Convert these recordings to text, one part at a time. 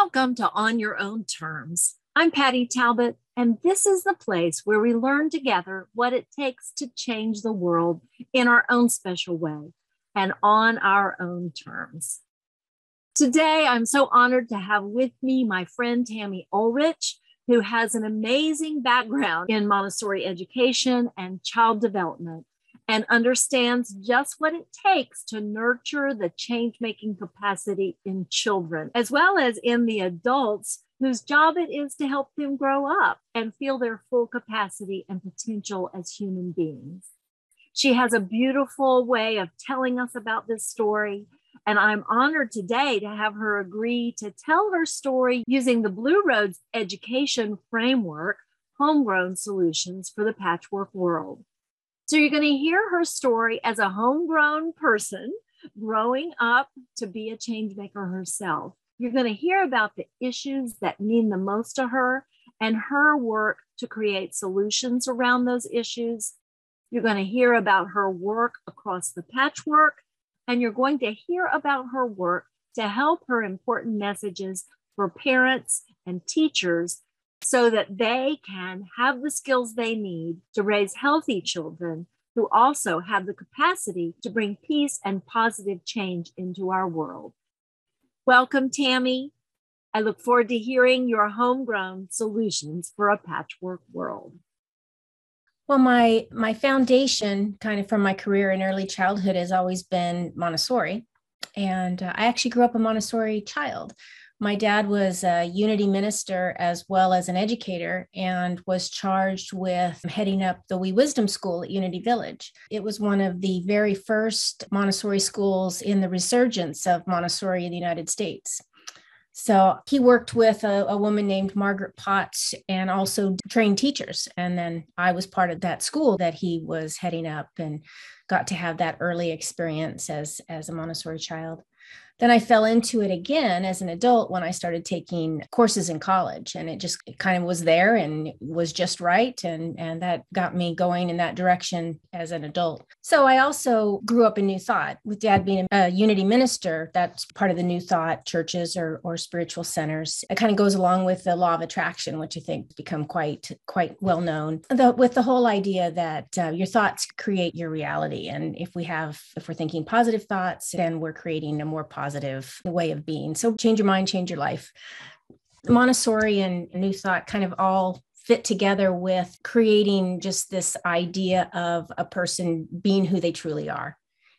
Welcome to On Your Own Terms. I'm Patty Talbot, and this is the place where we learn together what it takes to change the world in our own special way and on our own terms. Today, I'm so honored to have with me my friend Tammy Ulrich, who has an amazing background in Montessori education and child development, and understands just what it takes to nurture the change-making capacity in children, as well as in the adults whose job it is to help them grow up and feel their full capacity and potential as human beings. She has a beautiful way of telling us about this story, and I'm honored today to have her agree to tell her story using the Blue Roads education framework, Homegrown Solutions for the Patchwork World. So you're going to hear her story as a homegrown person growing up to be a change maker herself. You're going to hear about the issues that mean the most to her and her work to create solutions around those issues. You're going to hear about her work across the patchwork, and you're going to hear about her work to help her important messages for parents and teachers so that they can have the skills they need to raise healthy children who also have the capacity to bring peace and positive change into our world. Welcome, Tammy. I look forward to hearing your homegrown solutions for a patchwork world. Well, my foundation kind of from my career in early childhood has always been Montessori. And I actually grew up a Montessori child. My dad was a Unity minister as well as an educator and was charged with heading up the Wee Wisdom School at Unity Village. It was one of the very first Montessori schools in the resurgence of Montessori in the United States. So he worked with a woman named Margaret Potts and also trained teachers. And then I was part of that school that he was heading up and got to have that early experience as a Montessori child. Then I fell into it again as an adult when I started taking courses in college, and it kind of was there and was just right. And that got me going in that direction as an adult. So I also grew up in New Thought with Dad being a Unity minister. That's part of the New Thought churches or spiritual centers. It kind of goes along with the law of attraction, which I think has become quite well known, with the whole idea that your thoughts create your reality. And if we're thinking positive thoughts, then we're creating a more positive way of being. So change your mind, change your life. Montessori and New Thought kind of all fit together with creating just this idea of a person being who they truly are,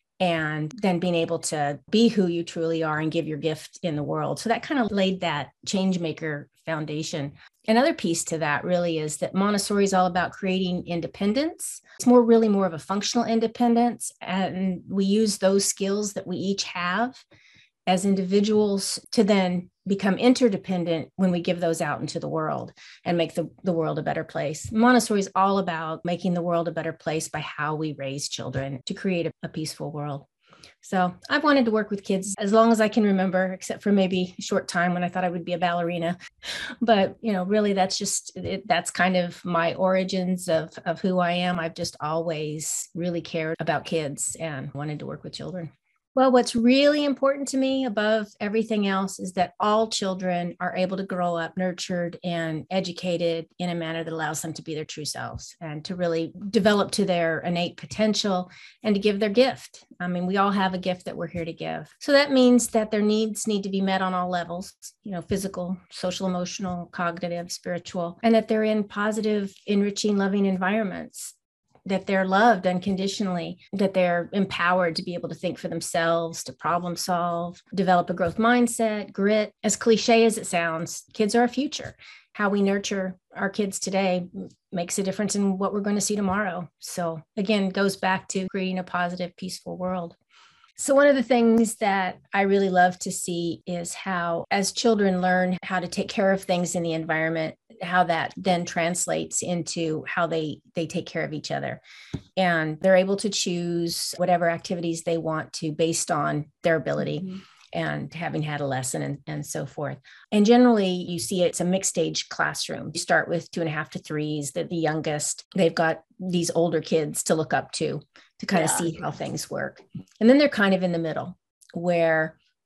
and then being able to be who you truly are and give your gift in the world. So that kind of laid that change maker foundation. Another piece to that really is that Montessori is all about creating independence. It's really more of a functional independence. And we use those skills that we each have as individuals to then become interdependent when we give those out into the world and make the world a better place. Montessori is all about making the world a better place by how we raise children to create a peaceful world. So I've wanted to work with kids as long as I can remember, except for maybe a short time when I thought I would be a ballerina. But, really that's kind of my origins of who I am. I've just always really cared about kids and wanted to work with children. Well, what's really important to me above everything else is that all children are able to grow up nurtured and educated in a manner that allows them to be their true selves and to really develop to their innate potential and to give their gift. I mean, we all have a gift that we're here to give. So that means that their needs need to be met on all levels, physical, social, emotional, cognitive, spiritual, and that they're in positive, enriching, loving environments, that they're loved unconditionally, that they're empowered to be able to think for themselves, to problem solve, develop a growth mindset, grit. As cliche as it sounds, kids are our future. How we nurture our kids today makes a difference in what we're going to see tomorrow. So again, it goes back to creating a positive, peaceful world. So one of the things that I really love to see is how, as children learn how to take care of things in the environment, how that then translates into how they take care of each other. And they're able to choose whatever activities they want to based on their ability. Mm-hmm. And having had a lesson and so forth. And generally you see it's a mixed age classroom. You start with 2.5 to 3s, the youngest, they've got these older kids to look up to kind of see how things work. And then they're kind of in the middle where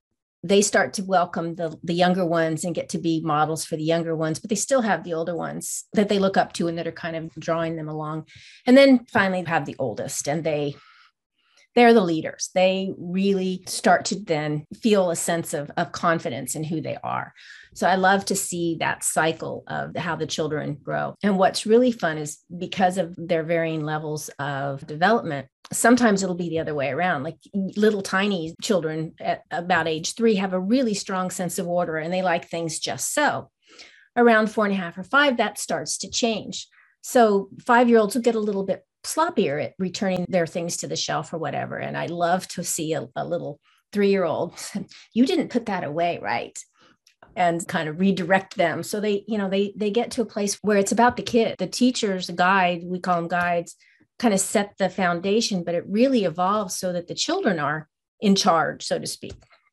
they start to welcome the younger ones and get to be models for the younger ones, but they still have the older ones that they look up to and that are kind of drawing them along. And then finally have the oldest, and they're the leaders. They really start to then feel a sense of confidence in who they are. So I love to see that cycle of how the children grow. And what's really fun is because of their varying levels of development, sometimes it'll be the other way around. Like little tiny children at about age 3 have a really strong sense of order and they like things just so. Around 4.5 or 5, that starts to change. So 5-year-olds will get a little bit sloppier at returning their things to the shelf or whatever. And I love to see a little 3-year-old, you didn't put that away, right? And kind of redirect them. So they get to a place where it's about the kid. The teachers, the guide, we call them guides, kind of set the foundation, but it really evolves so that the children are in charge, so to speak.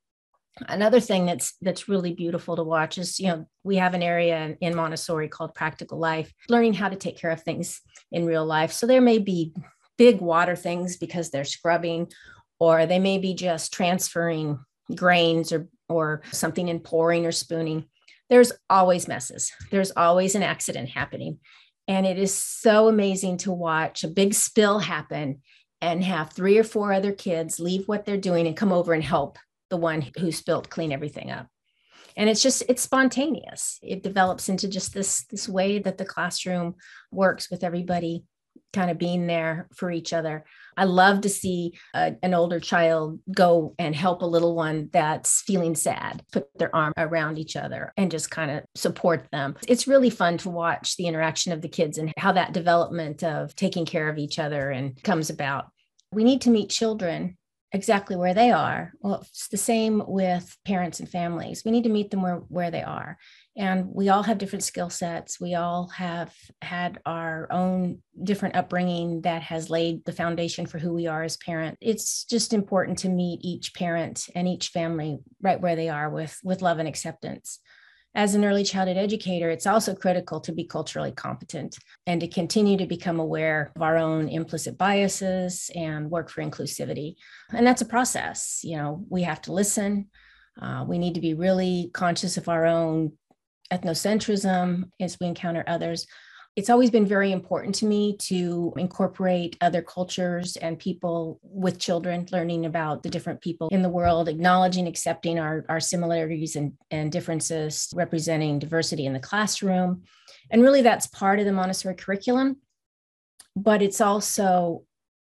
Another thing that's really beautiful to watch is, we have an area in Montessori called Practical Life, learning how to take care of things in real life. So there may be big water things because they're scrubbing, or they may be just transferring grains or something in pouring or spooning. There's always messes. There's always an accident happening. And it is so amazing to watch a big spill happen and have 3 or 4 other kids leave what they're doing and come over and help the one who spilled clean everything up. And it's spontaneous. It develops into just this way that the classroom works, with everybody kind of being there for each other. I love to see an older child go and help a little one that's feeling sad, put their arm around each other and just kind of support them. It's really fun to watch the interaction of the kids and how that development of taking care of each other and comes about. We need to meet children exactly where they are. Well, it's the same with parents and families. We need to meet them where they are. And we all have different skill sets. We all have had our own different upbringing that has laid the foundation for who we are as parents. It's just important to meet each parent and each family right where they are with love and acceptance. As an early childhood educator, it's also critical to be culturally competent and to continue to become aware of our own implicit biases and work for inclusivity. And that's a process. We have to listen. We need to be really conscious of our own ethnocentrism as we encounter others. It's always been very important to me to incorporate other cultures and people with children, learning about the different people in the world, acknowledging, accepting our similarities and differences, representing diversity in the classroom. And really that's part of the Montessori curriculum, but it's also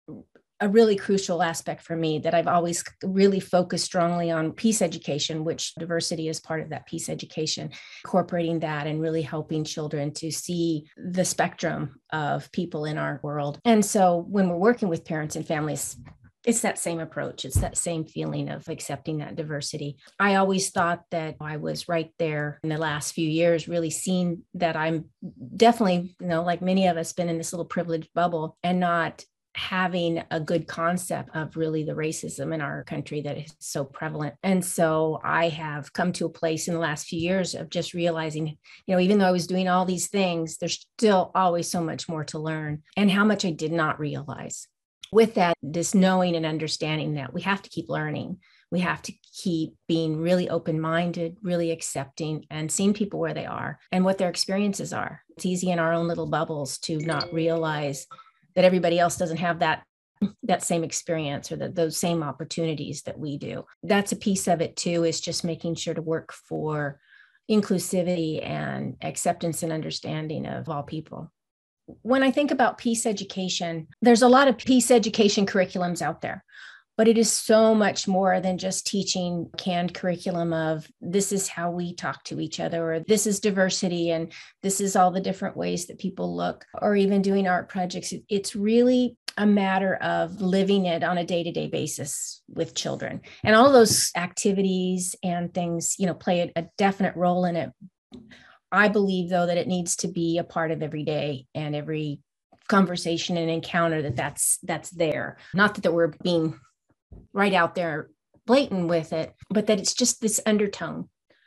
a really crucial aspect for me that I've always really focused strongly on peace education, which diversity is part of that peace education, incorporating that and really helping children to see the spectrum of people in our world. And so when we're working with parents and families, it's that same approach. It's that same feeling of accepting that diversity. I always thought that I was right there in the last few years, really seeing that I'm definitely, like many of us, been in this little privileged bubble and not having a good concept of really the racism in our country that is so prevalent. And so I have come to a place in the last few years of just realizing, even though I was doing all these things, there's still always so much more to learn, and how much I did not realize. With that, this knowing and understanding that we have to keep learning. We have to keep being really open-minded, really accepting, and seeing people where they are and what their experiences are. It's easy in our own little bubbles to not realize that everybody else doesn't have that same experience or those same opportunities that we do. That's a piece of it too, is just making sure to work for inclusivity and acceptance and understanding of all people. When I think about peace education, there's a lot of peace education curriculums out there, but it is so much more than just teaching canned curriculum of this is how we talk to each other, or this is diversity, and this is all the different ways that people look, or even doing art projects. It's really a matter of living it on a day-to-day basis with children. And all those activities and things, play a definite role in it. I believe, though, that it needs to be a part of every day and every conversation and encounter that's there. Not that we're being right out there blatant with it, but that it's just this undertone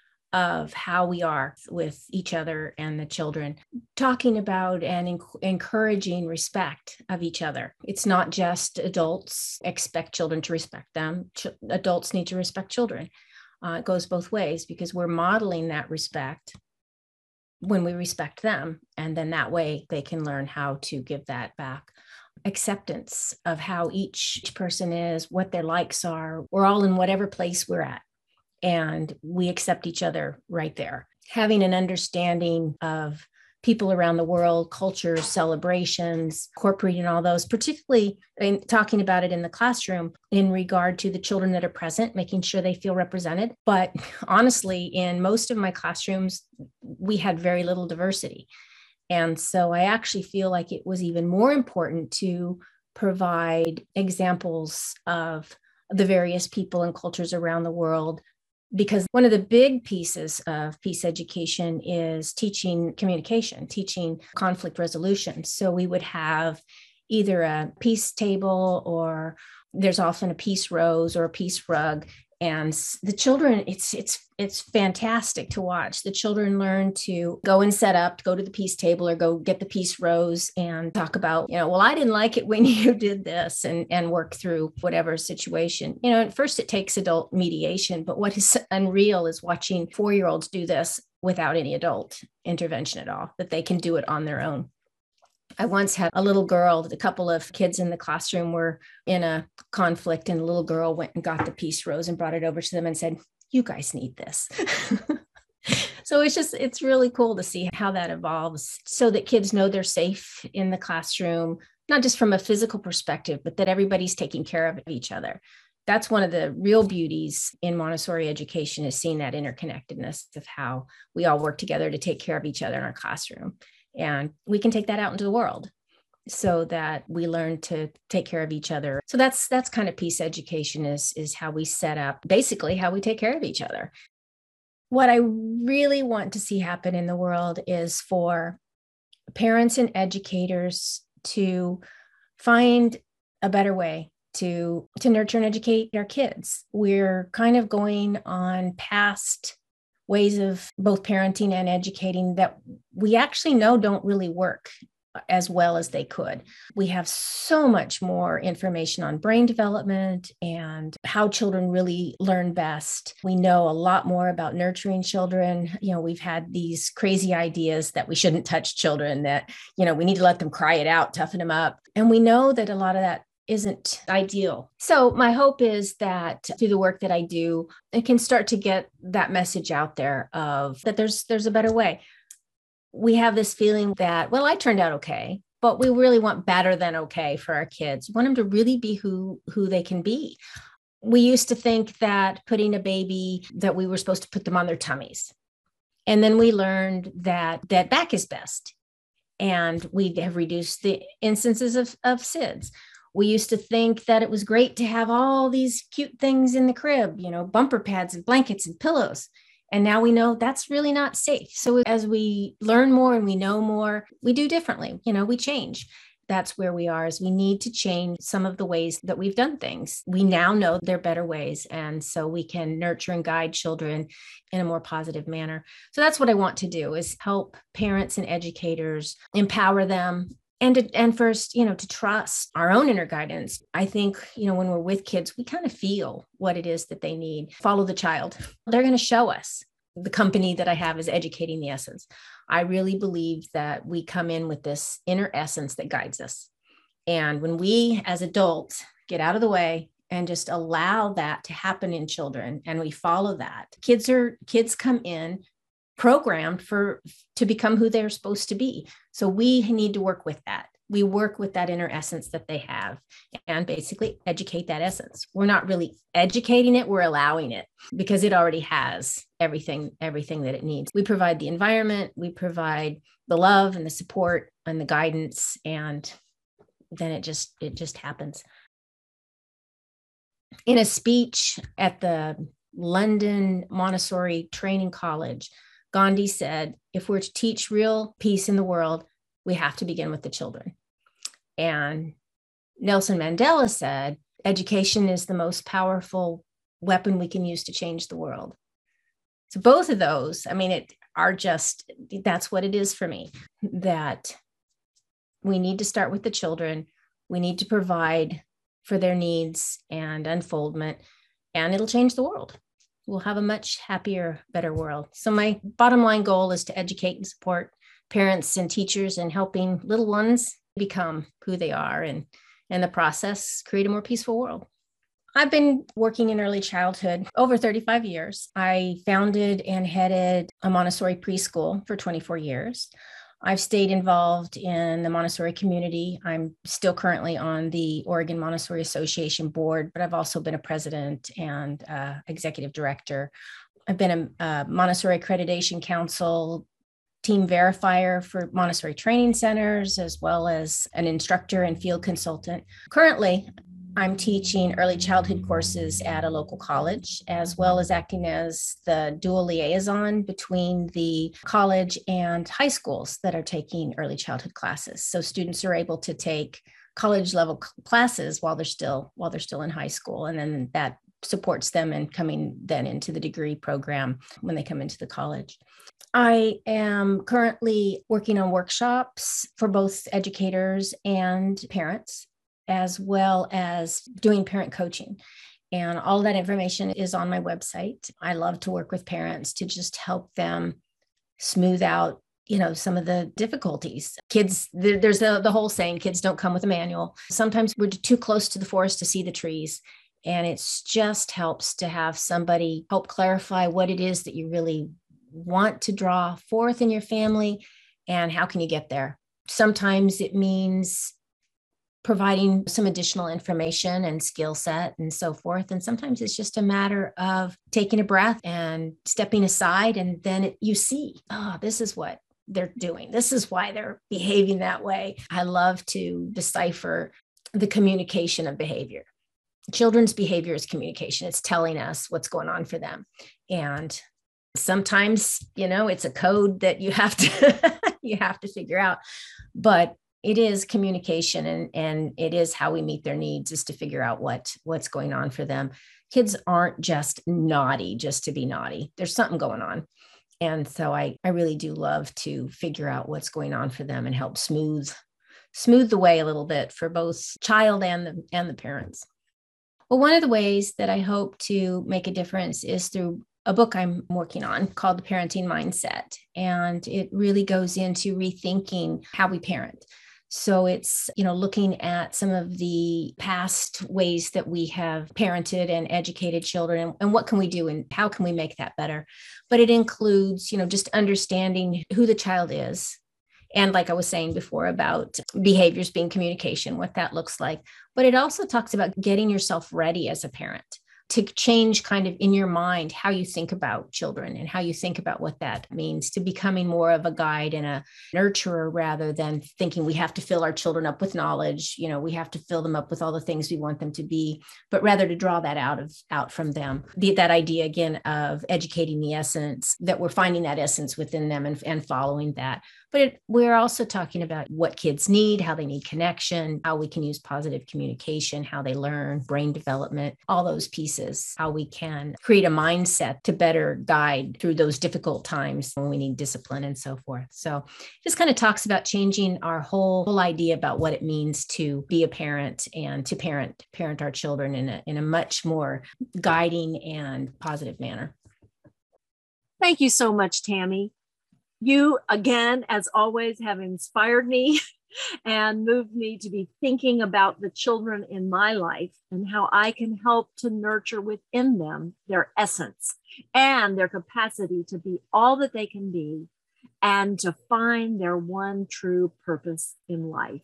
of how we are with each other and the children, talking about and encouraging respect of each other. It's not just adults expect children to respect them. Adults need to respect children. It goes both ways because we're modeling that respect when we respect them. And then that way they can learn how to give that back. Acceptance of how each person is, what their likes are. We're all in whatever place we're at, and we accept each other right there. Having an understanding of people around the world, cultures, celebrations, incorporating all those, particularly in talking about it in the classroom in regard to the children that are present, making sure they feel represented. But honestly, in most of my classrooms, we had very little diversity. And so I actually feel like it was even more important to provide examples of the various people and cultures around the world, because one of the big pieces of peace education is teaching communication, teaching conflict resolution. So we would have either a peace table, or there's often a peace rose or a peace rug. And the children, it's fantastic to watch. The children learn to go and set up, go to the peace table or go get the peace rose and talk about, well, I didn't like it when you did this, and work through whatever situation. At first it takes adult mediation, but what is unreal is watching 4-year-olds do this without any adult intervention at all, that they can do it on their own. I once had a little girl, a couple of kids in the classroom were in a conflict, and the little girl went and got the peace rose and brought it over to them and said, "You guys need this." So it's really cool to see how that evolves so that kids know they're safe in the classroom, not just from a physical perspective, but that everybody's taking care of each other. That's one of the real beauties in Montessori education, is seeing that interconnectedness of how we all work together to take care of each other in our classroom. And we can take that out into the world so that we learn to take care of each other. So that's kind of peace education, is how we set up, basically how we take care of each other. What I really want to see happen in the world is for parents and educators to find a better way to nurture and educate our kids. We're kind of going on past ways of both parenting and educating that we actually know don't really work as well as they could. We have so much more information on brain development and how children really learn best. We know a lot more about nurturing children. We've had these crazy ideas that we shouldn't touch children, that, we need to let them cry it out, toughen them up. And we know that a lot of that isn't ideal. So my hope is that through the work that I do, it can start to get that message out there of that there's a better way. We have this feeling that, well, I turned out okay, but we really want better than okay for our kids. We want them to really be who they can be. We used to think that putting a baby, that we were supposed to put them on their tummies. And then we learned that back is best. And we have reduced the instances of SIDS. We used to think that it was great to have all these cute things in the crib, bumper pads and blankets and pillows. And now we know that's really not safe. So as we learn more and we know more, we do differently. We change. That's where we are, is we need to change some of the ways that we've done things. We now know there are better ways. And so we can nurture and guide children in a more positive manner. So that's what I want to do, is help parents and educators, empower them. And first, to trust our own inner guidance. I think, when we're with kids, we kind of feel what it is that they need. Follow the child. They're going to show us. The company that I have is Educating the Essence. I really believe that we come in with this inner essence that guides us. And when we as adults get out of the way and just allow that to happen in children, and we follow that, kids come in programmed to become who they're supposed to be. So we need to work with that. We work with that inner essence that they have and basically educate that essence. We're not really educating it, we're allowing it, because it already has everything that it needs. We provide the environment, we provide the love and the support and the guidance, and then it just happens. In a speech at the London Montessori Training College, Gandhi said, if we're to teach real peace in the world, we have to begin with the children. And Nelson Mandela said, education is the most powerful weapon we can use to change the world. So both of those, that's what it is for me, that we need to start with the children. We need to provide for their needs and unfoldment, and it'll change the world. we'll have a much happier, better world. So my bottom line goal is to educate and support parents and teachers in helping little ones become who they are, and in the process, create a more peaceful world. I've been working in early childhood over 35 years. I founded and headed a Montessori preschool for 24 years. I've stayed involved in the Montessori community. I'm still currently on the Oregon Montessori Association board, but I've also been a president and executive director. I've been a Montessori Accreditation Council team verifier for Montessori training centers, as well as an instructor and field consultant. Currently, I'm teaching early childhood courses at a local college, as well as acting as the dual liaison between the college and high schools that are taking early childhood classes. So students are able to take college level classes while they're still in high school, and then that supports them in coming then into the degree program when they come into the college. I am currently working on workshops for both educators and parents, as well as doing parent coaching. And all that information is on my website. I love to work with parents to just help them smooth out, some of the difficulties. Kids, there's the whole saying, kids don't come with a manual. Sometimes we're too close to the forest to see the trees. And it just helps to have somebody help clarify what it is that you really want to draw forth in your family and how can you get there. Sometimes it means providing some additional information and skill set and so forth. And sometimes it's just a matter of taking a breath and stepping aside. And then you see, this is what they're doing. This is why they're behaving that way. I love to decipher the communication of behavior. Children's behavior is communication. It's telling us what's going on for them. And sometimes, it's a code that you have to figure out, but it is communication, and it is how we meet their needs, is to figure out what's going on for them. Kids aren't just naughty just to be naughty. There's something going on. And so I really do love to figure out what's going on for them and help smooth the way a little bit for both child and the parents. Well, one of the ways that I hope to make a difference is through a book I'm working on called The Parenting Mindset. And it really goes into rethinking how we parent. So it's, looking at some of the past ways that we have parented and educated children, and what can we do and how can we make that better? But it includes, just understanding who the child is. And like I was saying before about behaviors being communication, what that looks like. But it also talks about getting yourself ready as a parent to change kind of in your mind how you think about children and how you think about what that means, to becoming more of a guide and a nurturer rather than thinking we have to fill our children up with knowledge. We have to fill them up with all the things we want them to be, but rather to draw that out from them. That idea again of educating the essence, that we're finding that essence within them and following that. But we're also talking about what kids need, how they need connection, how we can use positive communication, how they learn, brain development, all those pieces, how we can create a mindset to better guide through those difficult times when we need discipline and so forth. So just kind of talks about changing our whole idea about what it means to be a parent and to parent our children in a much more guiding and positive manner. Thank you so much, Tammy. You, again, as always, have inspired me and moved me to be thinking about the children in my life and how I can help to nurture within them their essence and their capacity to be all that they can be and to find their one true purpose in life.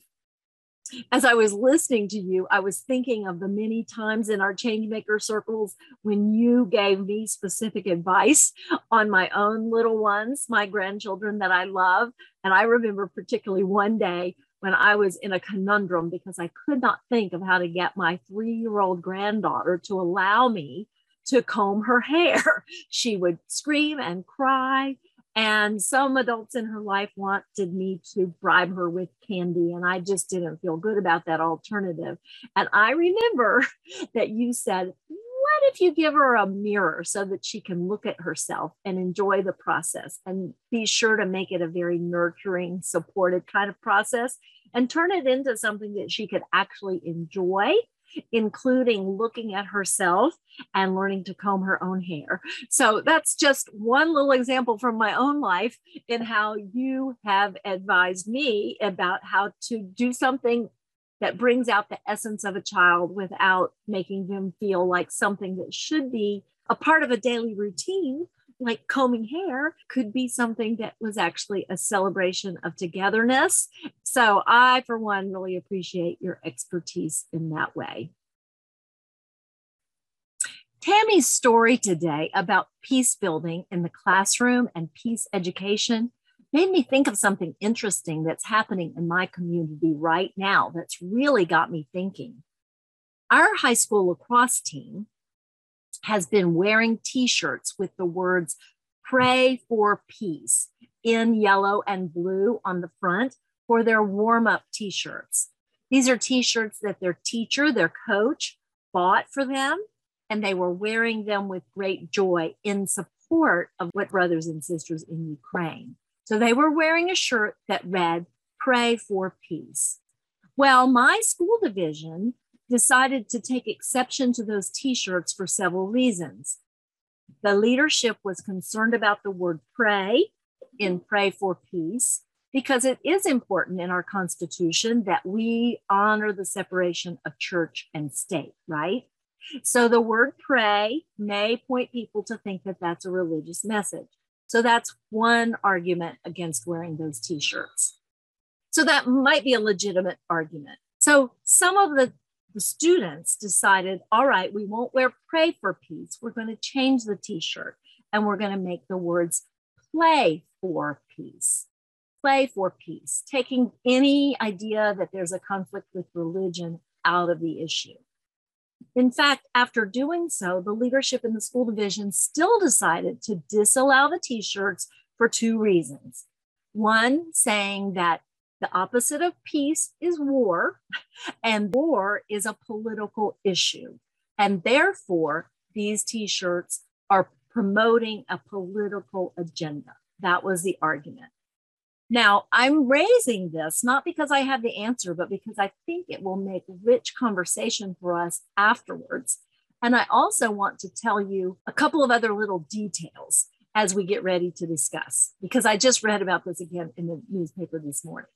As I was listening to you, I was thinking of the many times in our Changemaker circles when you gave me specific advice on my own little ones, my grandchildren that I love. And I remember particularly one day when I was in a conundrum because I could not think of how to get my 3-year-old granddaughter to allow me to comb her hair. She would scream and cry. And some adults in her life wanted me to bribe her with candy, and I just didn't feel good about that alternative. And I remember that you said, what if you give her a mirror so that she can look at herself and enjoy the process, and be sure to make it a very nurturing, supported kind of process and turn it into something that she could actually enjoy including looking at herself and learning to comb her own hair. So that's just one little example from my own life in how you have advised me about how to do something that brings out the essence of a child without making them feel like something that should be a part of a daily routine, like combing hair, could be something that was actually a celebration of togetherness. So I, for one, really appreciate your expertise in that way. Tammy's story today about peace building in the classroom and peace education made me think of something interesting that's happening in my community right now that's really got me thinking. Our high school lacrosse team has been wearing t-shirts with the words "Pray for Peace" in yellow and blue on the front for their warm-up t-shirts. These are t-shirts that their teacher, their coach, bought for them, and they were wearing them with great joy in support of what brothers and sisters in Ukraine. So they were wearing a shirt that read, "Pray for Peace." Well, my school division decided to take exception to those t-shirts for several reasons. The leadership was concerned about the word pray in "Pray for Peace" because it is important in our Constitution that we honor the separation of church and state, right? So the word pray may point people to think that that's a religious message. So that's one argument against wearing those t-shirts. So that might be a legitimate argument. So some of the students decided, all right, we won't wear "Pray for Peace." We're going to change the t-shirt and we're going to make the words "Play for Peace." Play for peace, taking any idea that there's a conflict with religion out of the issue. In fact, after doing so, the leadership in the school division still decided to disallow the t-shirts for two reasons. One, saying that the opposite of peace is war, and war is a political issue. And therefore, these t-shirts are promoting a political agenda. That was the argument. Now, I'm raising this not because I have the answer, but because I think it will make rich conversation for us afterwards. And I also want to tell you a couple of other little details as we get ready to discuss, because I just read about this again in the newspaper this morning.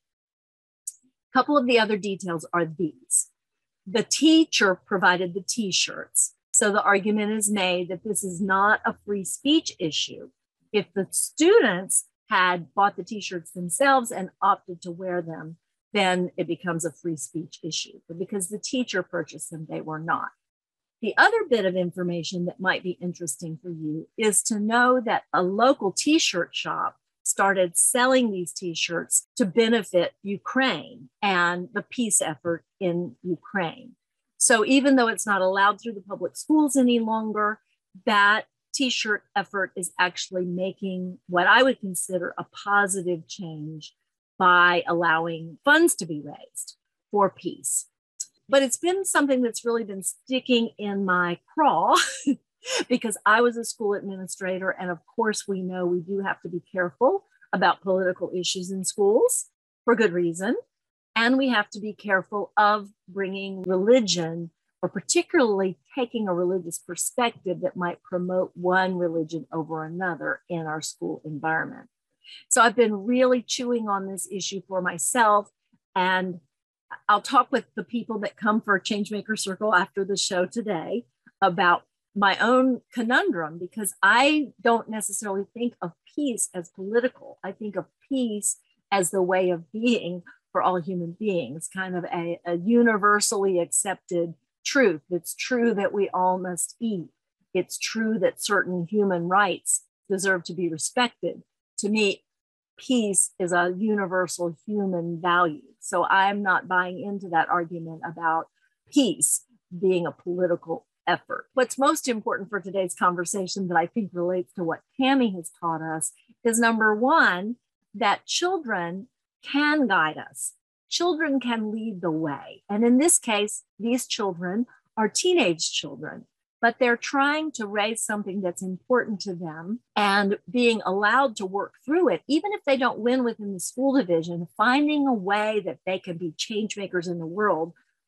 A couple of the other details are these. The teacher provided the t-shirts. So the argument is made that this is not a free speech issue. If the students had bought the t-shirts themselves and opted to wear them, then it becomes a free speech issue. But because the teacher purchased them, they were not. The other bit of information that might be interesting for you is to know that a local t-shirt shop started selling these t-shirts to benefit Ukraine and the peace effort in Ukraine. So even though it's not allowed through the public schools any longer, that t-shirt effort is actually making what I would consider a positive change by allowing funds to be raised for peace. But it's been something that's really been sticking in my craw because I was a school administrator. And of course, we know we do have to be careful about political issues in schools for good reason. And we have to be careful of bringing religion, or particularly taking a religious perspective that might promote one religion over another in our school environment. So I've been really chewing on this issue for myself, and I'll talk with the people that come for Changemaker Circle after the show today about my own conundrum, because I don't necessarily think of peace as political. I think of peace as the way of being for all human beings, kind of a universally accepted truth. It's true that we all must eat. It's true that certain human rights deserve to be respected. To me, peace is a universal human value. So I'm not buying into that argument about peace being a political effort. What's most important for today's conversation that I think relates to what Tammy has taught us is, number one, that children can guide us. Children can lead the way. And in this case, these children are teenage children, but they're trying to raise something that's important to them and being allowed to work through it. Even if they don't win within the school division, finding a way that they can be change makers in the world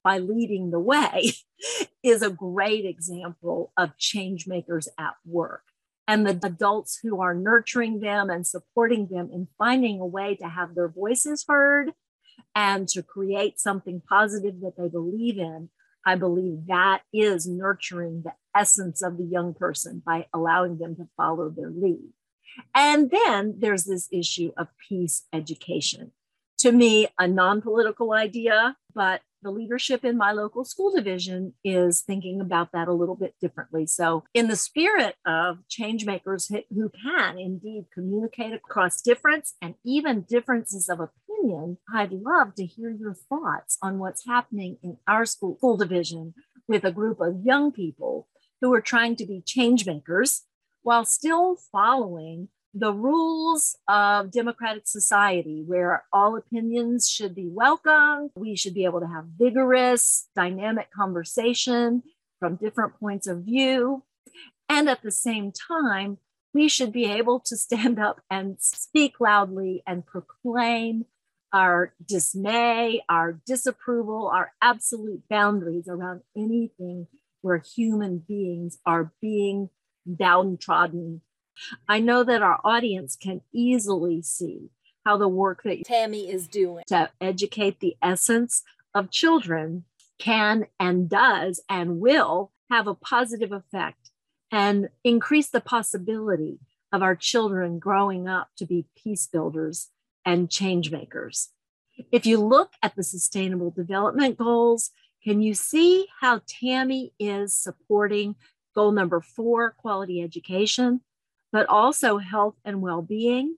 by leading the way is a great example of change makers at work. And the adults who are nurturing them and supporting them in finding a way to have their voices heard and to create something positive that they believe in, I believe that is nurturing the essence of the young person by allowing them to follow their lead. And then there's this issue of peace education. To me, a non-political idea, but the leadership in my local school division is thinking about that a little bit differently. So in the spirit of change makers who can indeed communicate across difference and even differences of opinion, I'd love to hear your thoughts on what's happening in our school division with a group of young people who are trying to be change makers while still following the rules of democratic society, where all opinions should be welcomed. We should be able to have vigorous, dynamic conversation from different points of view. And at the same time, we should be able to stand up and speak loudly and proclaim our dismay, our disapproval, our absolute boundaries around anything where human beings are being downtrodden. I know that our audience can easily see how the work that Tammy is doing to educate the essence of children can and does and will have a positive effect and increase the possibility of our children growing up to be peace builders and change makers. If you look at the Sustainable Development Goals, can you see how Tammy is supporting goal number 4, quality education, but also health and well-being?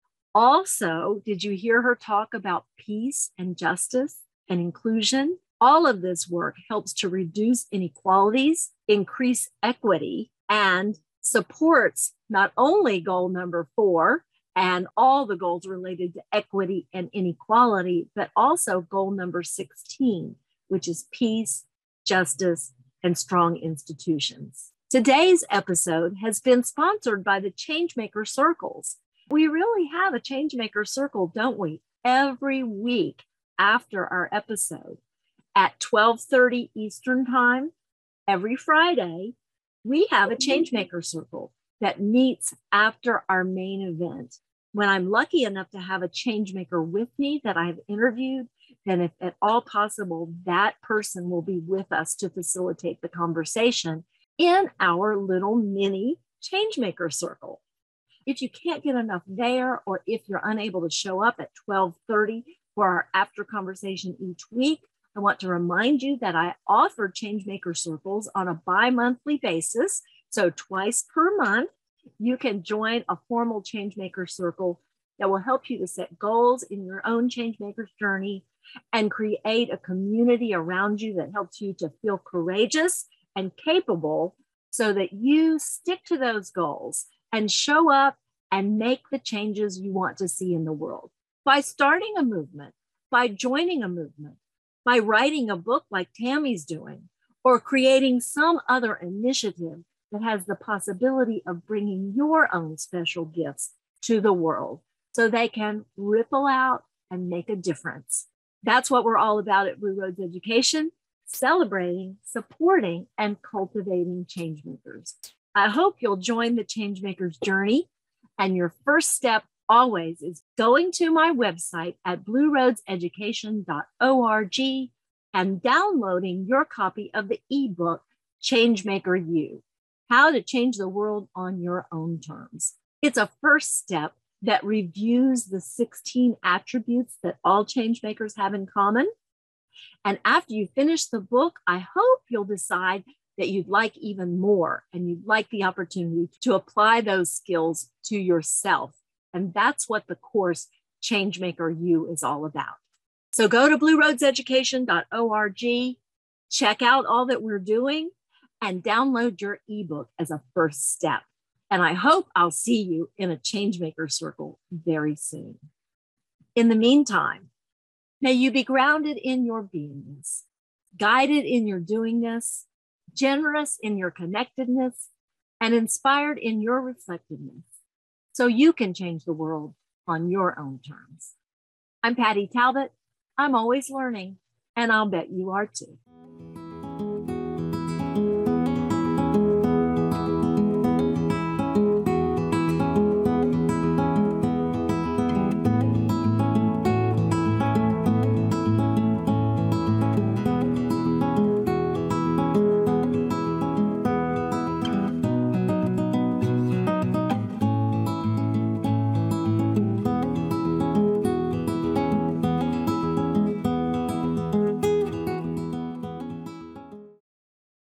Also, did you hear her talk about peace and justice and inclusion? All of this work helps to reduce inequalities, increase equity, and supports not only goal number 4 and all the goals related to equity and inequality, but also goal number 16, which is peace, justice, and strong institutions. Today's episode has been sponsored by the Changemaker Circles. We really have a Changemaker Circle, don't we? Every week after our episode at 12:30 Eastern Time, every Friday, we have a Changemaker Circle that meets after our main event. When I'm lucky enough to have a changemaker with me that I've interviewed, then if at all possible, that person will be with us to facilitate the conversation in our little mini Changemaker Circle. If you can't get enough there, or if you're unable to show up at 12:30 for our after conversation each week, I want to remind you that I offer Changemaker Circles on a bi-monthly basis. So twice per month, you can join a formal Changemaker Circle that will help you to set goals in your own Changemaker's journey and create a community around you that helps you to feel courageous and capable so that you stick to those goals and show up and make the changes you want to see in the world. By starting a movement, by joining a movement, by writing a book like Tammy's doing, or creating some other initiative that has the possibility of bringing your own special gifts to the world so they can ripple out and make a difference. That's what we're all about at Blue Roads Education. Celebrating, supporting, and cultivating changemakers. I hope you'll join the Changemaker's journey. And your first step always is going to my website at blueroadseducation.org and downloading your copy of the ebook, Changemaker You, How to Change the World on Your Own Terms. It's a first step that reviews the 16 attributes that all changemakers have in common. And after you finish the book, I hope you'll decide that you'd like even more and you'd like the opportunity to apply those skills to yourself. And that's what the course Changemaker You is all about. So go to blueroadseducation.org, check out all that we're doing, and download your ebook as a first step. And I hope I'll see you in a Changemaker Circle very soon. In the meantime, may you be grounded in your beingness, guided in your doingness, generous in your connectedness, and inspired in your reflectiveness, so you can change the world on your own terms. I'm Patty Talbot. I'm always learning. And I'll bet you are too.